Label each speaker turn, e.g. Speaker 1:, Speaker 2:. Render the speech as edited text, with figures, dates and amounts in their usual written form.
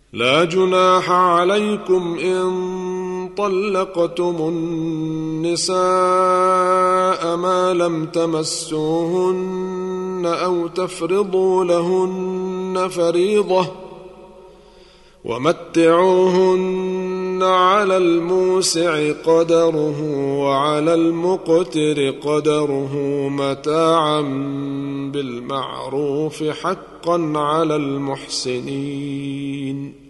Speaker 1: لا جناح عليكم إن طلقتم النساء ما لم تمسوهن أو تفرضوا لهن فريضة ومتعوهن على الموسع قدره وعلى المقتر قدره متاعا بالمعروف حقا على المحسنين.